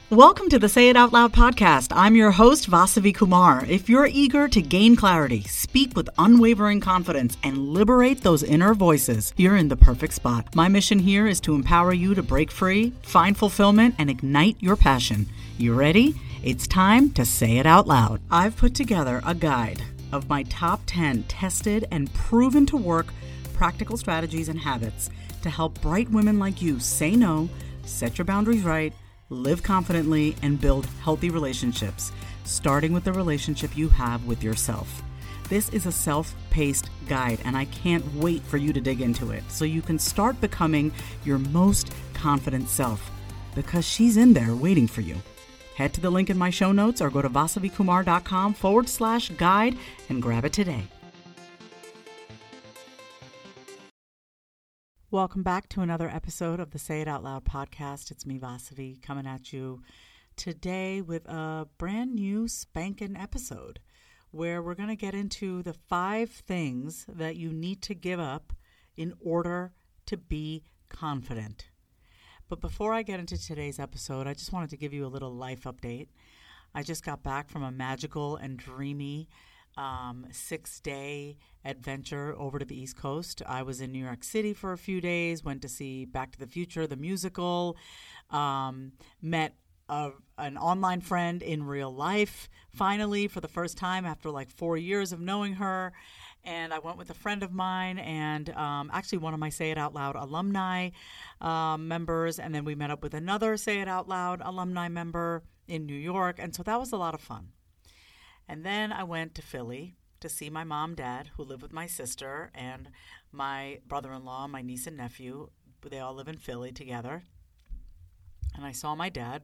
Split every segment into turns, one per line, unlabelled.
Welcome to the Say It Out Loud podcast. I'm your host, Vasavi Kumar. If you're eager to gain clarity, speak with unwavering confidence, and liberate those inner voices, you're in the perfect spot. My mission here is to empower you to break free, find fulfillment, and ignite your passion. You ready? It's time to say it out loud. I've put together a guide of my top 10 tested and proven to work practical strategies and habits to help bright women like you say no, set your boundaries right, live confidently, and build healthy relationships, starting with the relationship you have with yourself. This is a self-paced guide, and I can't wait for you to dig into it so you can start becoming your most confident self, because she's in there waiting for you. Head to the link in my show notes or go to vasavikumar.com/guide and grab it today. Welcome back to another episode of the Say It Out Loud podcast. It's me, Vasavi, coming at you today with a brand new spanking episode where we're going to get into the 5 things that you need to give up in order to be confident. But before I get into today's episode, I just wanted to give you a little life update. I just got back from a magical and dreamy 6-day adventure over to the East Coast. I was in New York City for a few days, went to see Back to the Future, the musical, met an online friend in real life, finally, for the first time after like 4 years of knowing her. And I went with a friend of mine and actually one of my Say It Out Loud alumni members. And then we met up with another Say It Out Loud alumni member in New York. And so that was a lot of fun. And then I went to Philly to see my mom, dad, who live with my sister, and my brother-in-law, my niece and nephew. They all live in Philly together. And I saw my dad.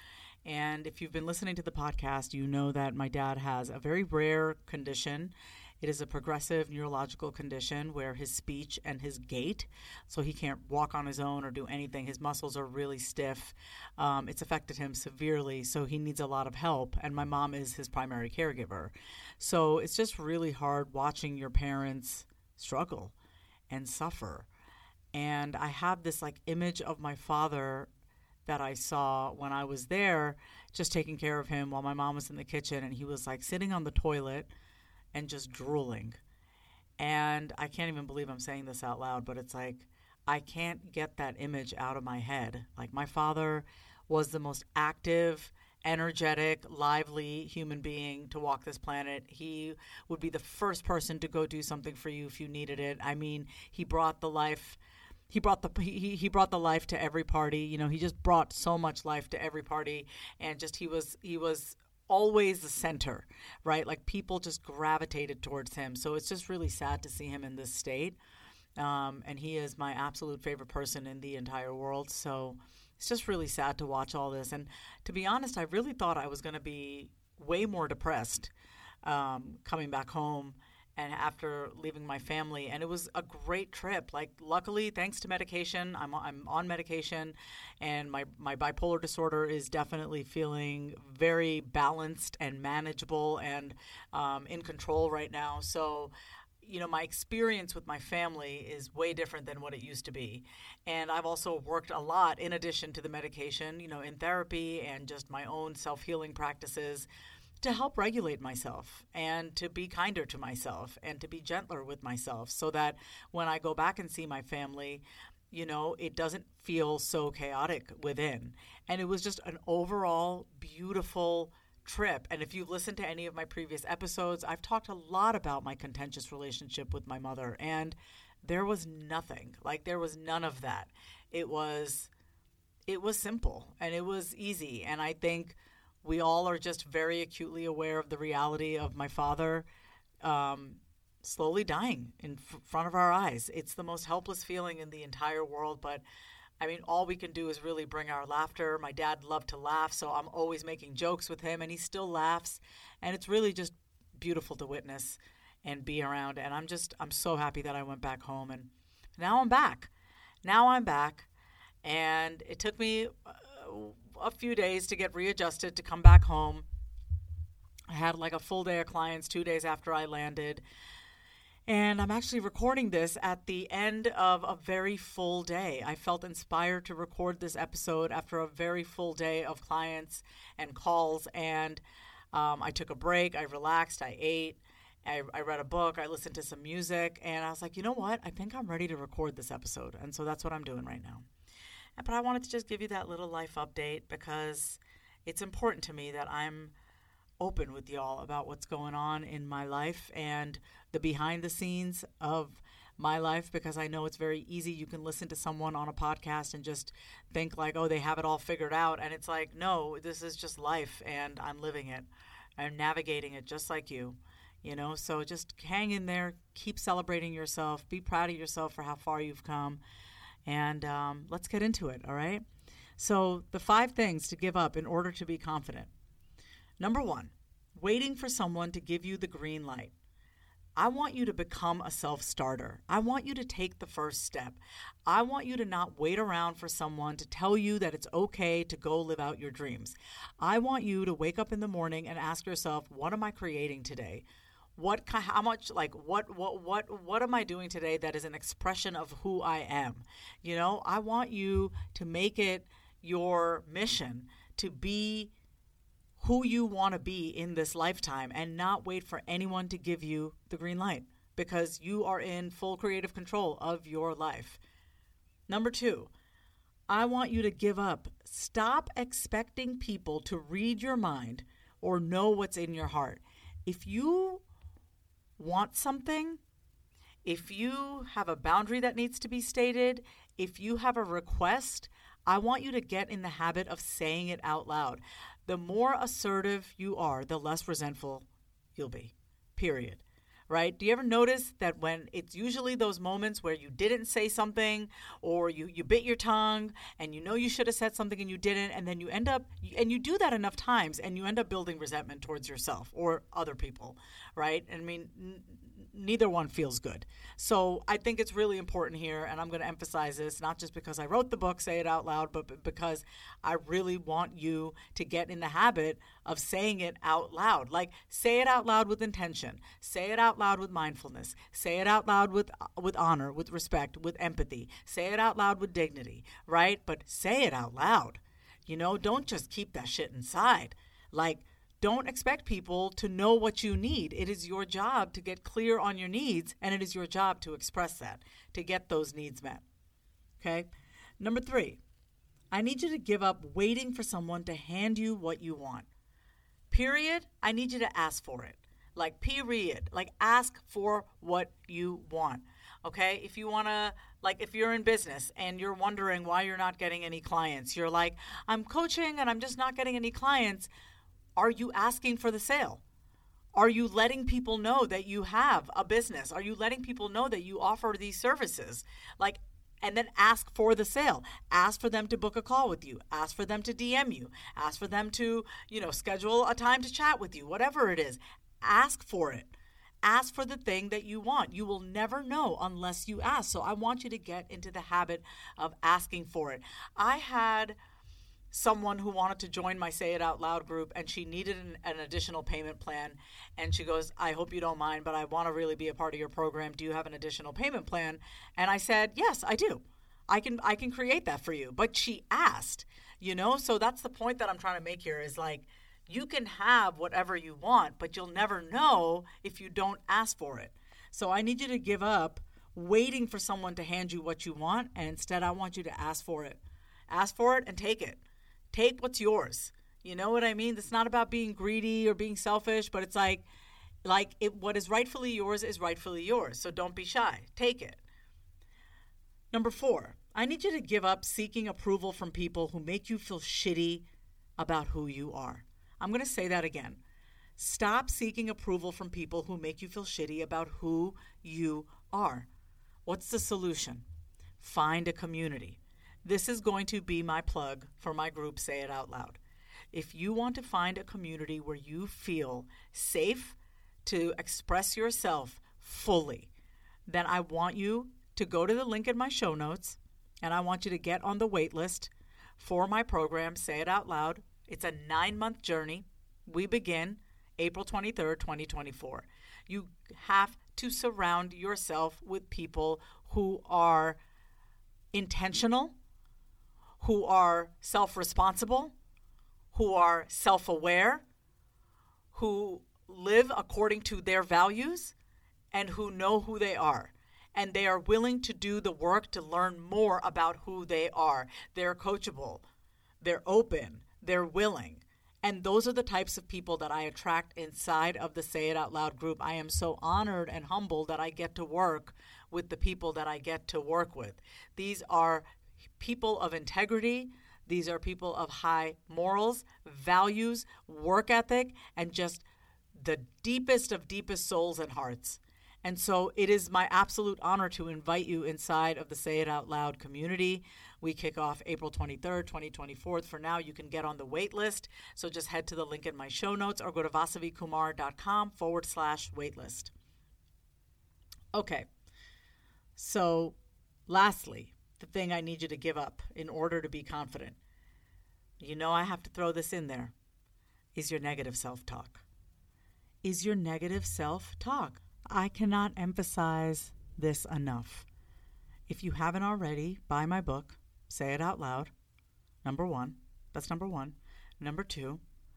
And if you've been listening to the podcast, you know that my dad has a very rare condition. It is a progressive neurological condition where his speech and his gait, so he can't walk on his own or do anything. His muscles are really stiff. It's affected him severely, so he needs a lot of help. And my mom is his primary caregiver. So it's just really hard watching your parents struggle and suffer. And I have this image of my father that I saw when I was there, just taking care of him while my mom was in the kitchen, and he was sitting on the toilet and just drooling. And I can't even believe I'm saying this out loud, but it's I can't get that image out of my head. My father was the most active, energetic, lively human being to walk this planet. He would be the first person to go do something for you if you needed it. I mean, he brought the life. He brought the life to every party. He just brought so much life to every party, and just he was always the center, right? People just gravitated towards him. So it's just really sad to see him in this state. And he is my absolute favorite person in the entire world. So it's just really sad to watch all this. And to be honest, I really thought I was going to be way more depressed coming back home and after leaving my family. And it was a great trip. Luckily, thanks to medication, I'm on medication, and my bipolar disorder is definitely feeling very balanced and manageable and in control right now. So, my experience with my family is way different than what it used to be. And I've also worked a lot in addition to the medication, in therapy and just my own self-healing practices, to help regulate myself and to be kinder to myself and to be gentler with myself, so that when I go back and see my family, it doesn't feel so chaotic within. And it was just an overall beautiful trip. And if you've listened to any of my previous episodes, I've talked a lot about my contentious relationship with my mother, and there was nothing. There was none of that. It was simple and it was easy. And I think we all are just very acutely aware of the reality of my father slowly dying in front of our eyes. It's the most helpless feeling in the entire world, but I mean, all we can do is really bring our laughter. My dad loved to laugh, so I'm always making jokes with him, and he still laughs, and it's really just beautiful to witness and be around. And I'm so happy that I went back home, and now I'm back. And it took me a few days to get readjusted to come back home. I had a full day of clients 2 days after I landed. And I'm actually recording this at the end of a very full day. I felt inspired to record this episode after a very full day of clients and calls. And I took a break. I relaxed. I ate. I read a book. I listened to some music. And I was like, you know what? I think I'm ready to record this episode. And so that's what I'm doing right now. But I wanted to just give you that little life update because it's important to me that I'm open with y'all about what's going on in my life and the behind the scenes of my life, because I know it's very easy. You can listen to someone on a podcast and just think like, oh, they have it all figured out. And it's like, no, this is just life and I'm living it. I'm navigating it just like you, so just hang in there, keep celebrating yourself, be proud of yourself for how far you've come. And let's get into it, all right? So the 5 things to give up in order to be confident. Number 1, waiting for someone to give you the green light. I want you to become a self-starter. I want you to take the first step. I want you to not wait around for someone to tell you that it's okay to go live out your dreams. I want you to wake up in the morning and ask yourself, what am I creating today? What am I doing today that is an expression of who I am? I want you to make it your mission to be who you want to be in this lifetime and not wait for anyone to give you the green light, because you are in full creative control of your life. Number 2, I want you to give up. Stop expecting people to read your mind or know what's in your heart. If you want something, if you have a boundary that needs to be stated, if you have a request, I want you to get in the habit of saying it out loud. The more assertive you are, the less resentful you'll be, period. Right? Do you ever notice that when it's usually those moments where you didn't say something or you bit your tongue and you should have said something and you didn't, and then you end up, and you do that enough times and you end up building resentment towards yourself or other people, right? I mean, neither one feels good. So I think it's really important here, and I'm going to emphasize this, not just because I wrote the book, Say It Out Loud, but because I really want you to get in the habit of saying it out loud. Like, say it out loud with intention. Say it out loud with mindfulness. Say it out loud with honor, with respect, with empathy. Say it out loud with dignity, right? But say it out loud. Don't just keep that shit inside. Like, don't expect people to know what you need. It is your job to get clear on your needs, and it is your job to express that, to get those needs met. Okay? Number 3, I need you to give up waiting for someone to hand you what you want. Period. I need you to ask for it. Like, period. Like, ask for what you want. Okay? If you want to, if you're in business and you're wondering why you're not getting any clients, you're like, I'm coaching and I'm just not getting any clients. Are you asking for the sale? Are you letting people know that you have a business? Are you letting people know that you offer these services? And then ask for the sale. Ask for them to book a call with you. Ask for them to DM you. Ask for them to, schedule a time to chat with you, whatever it is. Ask for it. Ask for the thing that you want. You will never know unless you ask. So I want you to get into the habit of asking for it. I had someone who wanted to join my Say It Out Loud group, and she needed an additional payment plan. And she goes, I hope you don't mind, but I want to really be a part of your program. Do you have an additional payment plan? And I said, yes, I do. I can create that for you. But she asked, so that's the point that I'm trying to make here is you can have whatever you want, but you'll never know if you don't ask for it. So I need you to give up waiting for someone to hand you what you want, and instead I want you to ask for it. Ask for it and take it. Take what's yours. You know what I mean? It's not about being greedy or being selfish, but it's what is rightfully yours is rightfully yours. So don't be shy. Take it. Number 4, I need you to give up seeking approval from people who make you feel shitty about who you are. I'm going to say that again. Stop seeking approval from people who make you feel shitty about who you are. What's the solution? Find a community. This is going to be my plug for my group, Say It Out Loud. If you want to find a community where you feel safe to express yourself fully, then I want you to go to the link in my show notes, and I want you to get on the wait list for my program, Say It Out Loud. It's a 9-month journey. We begin April 23rd, 2024. You have to surround yourself with people who are intentional, who are self-responsible, who are self-aware, who live according to their values, and who know who they are. And they are willing to do the work to learn more about who they are. They're coachable. They're open. They're willing. And those are the types of people that I attract inside of the Say It Out Loud group. I am so honored and humbled that I get to work with the people that I get to work with. These are people of integrity. These are people of high morals, values, work ethic, and just the deepest of deepest souls and hearts. And so it is my absolute honor to invite you inside of the Say It Out Loud community. We kick off April 23rd, 2024. For now, you can get on the wait list. So just head to the link in my show notes or go to vasavikumar.com/waitlist. Okay. So lastly, the thing I need you to give up in order to be confident, you know I have to throw this in there, is your negative self-talk. Is your negative self-talk. I cannot emphasize this enough. If you haven't already, buy my book, Say It Out Loud. Number one. That's number one. Number two,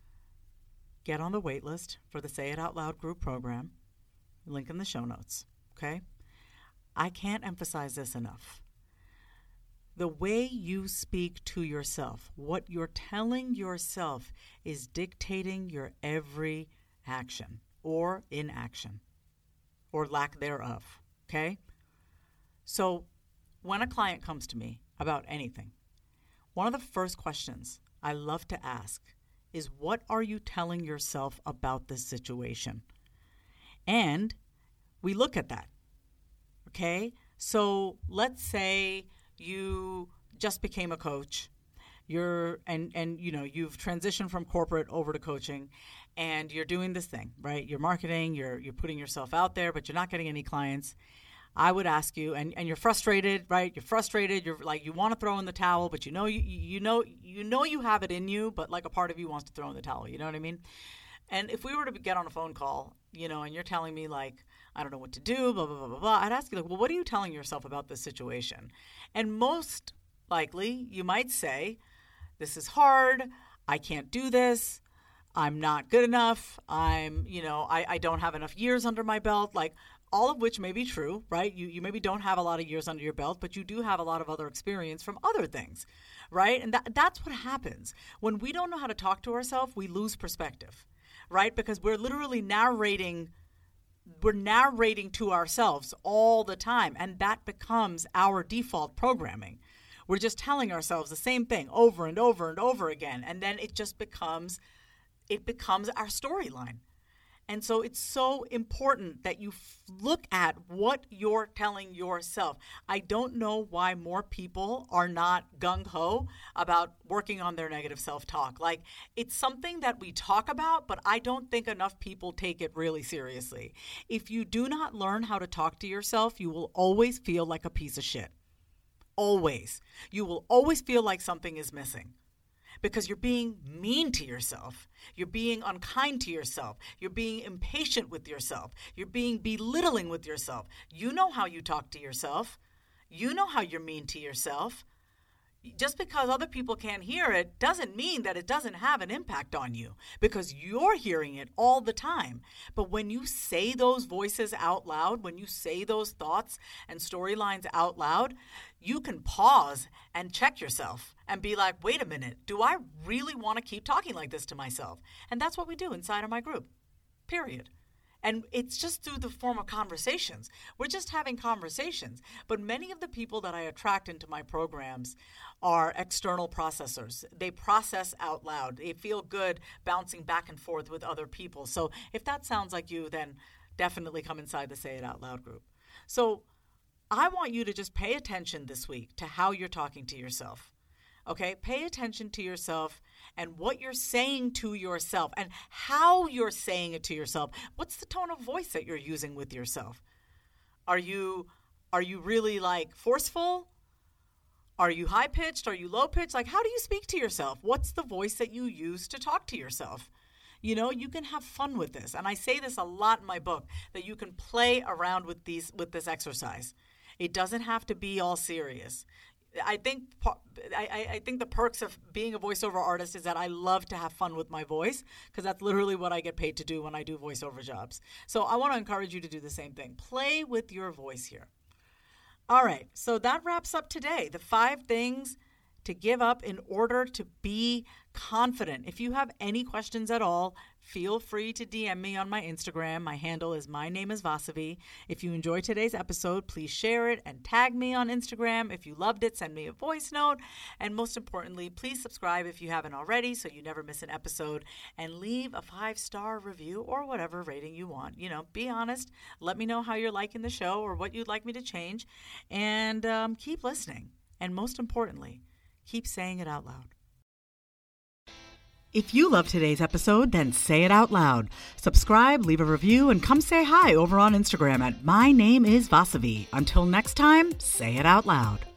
get on the wait list for the Say It Out Loud group program. Link in the show notes. Okay? I can't emphasize this enough. The way you speak to yourself, what you're telling yourself, is dictating your every action or inaction or lack thereof, okay? So when a client comes to me about anything, one of the first questions I love to ask is, what are you telling yourself about this situation? And we look at that, okay? So let's say you just became a coach. You've transitioned from corporate over to coaching, and you're doing this thing, right? You're marketing, you're putting yourself out there, but you're not getting any clients. I would ask you, and you're frustrated, right? You're frustrated. You're like, you want to throw in the towel, but you know you have it in you, but like a part of you wants to throw in the towel. You know what I mean? And if we were to get on a phone call, and you're telling me like, I don't know what to do, blah, blah, blah, blah, blah, I'd ask you like, well, what are you telling yourself about this situation? And most likely you might say, this is hard. I can't do this. I'm not good enough. I don't have enough years under my belt. Like, all of which may be true, right? You maybe don't have a lot of years under your belt, but you do have a lot of other experience from other things, right? And that's what happens. When we don't know how to talk to ourselves, we lose perspective, right? Because we're literally narrating to ourselves all the time, and that becomes our default programming. We're just telling ourselves the same thing over and over and over again, and then it just becomes our storyline. And so it's so important that you look at what you're telling yourself. I don't know why more people are not gung-ho about working on their negative self-talk. Like, it's something that we talk about, but I don't think enough people take it really seriously. If you do not learn how to talk to yourself, you will always feel like a piece of shit. Always. You will always feel like something is missing. Because you're being mean to yourself. You're being unkind to yourself. You're being impatient with yourself. You're being belittling with yourself. You know how you talk to yourself. You know how you're mean to yourself. Just because other people can't hear it doesn't mean that it doesn't have an impact on you, because you're hearing it all the time. But when you say those voices out loud, when you say those thoughts and storylines out loud, you can pause and check yourself and be like, wait a minute, do I really want to keep talking like this to myself? And that's what we do inside of my group, period. And it's just through the form of conversations. We're just having conversations. But many of the people that I attract into my programs are external processors. They process out loud. They feel good bouncing back and forth with other people. So if that sounds like you, then definitely come inside the Say It Out Loud group. So I want you to just pay attention this week to how you're talking to yourself. Okay? Pay attention to yourself and what you're saying to yourself and how you're saying it to yourself. What's the tone of voice that you're using with yourself? Are you really like forceful? Are you high-pitched? Are you low-pitched? Like, how do you speak to yourself? What's the voice that you use to talk to yourself? You know, you can have fun with this. And I say this a lot in my book, that you can play around with this exercise. It doesn't have to be all serious. I think the perks of being a voiceover artist is that I love to have fun with my voice, because that's literally what I get paid to do when I do voiceover jobs. So I want to encourage you to do the same thing. Play with your voice here. All right, so that wraps up today. The 5 things to give up in order to be confident. If you have any questions at all, feel free to DM me on my Instagram. My handle is MyNameIsVasavi. If you enjoyed today's episode, please share it and tag me on Instagram. If you loved it, send me a voice note. And most importantly, please subscribe if you haven't already so you never miss an episode, and leave a 5-star review or whatever rating you want. You know, be honest. Let me know how you're liking the show or what you'd like me to change. And keep listening. And most importantly, keep saying it out loud. If you love today's episode, then say it out loud. Subscribe, leave a review, and come say hi over on Instagram at MyNameIsVasavi. Until next time, say it out loud.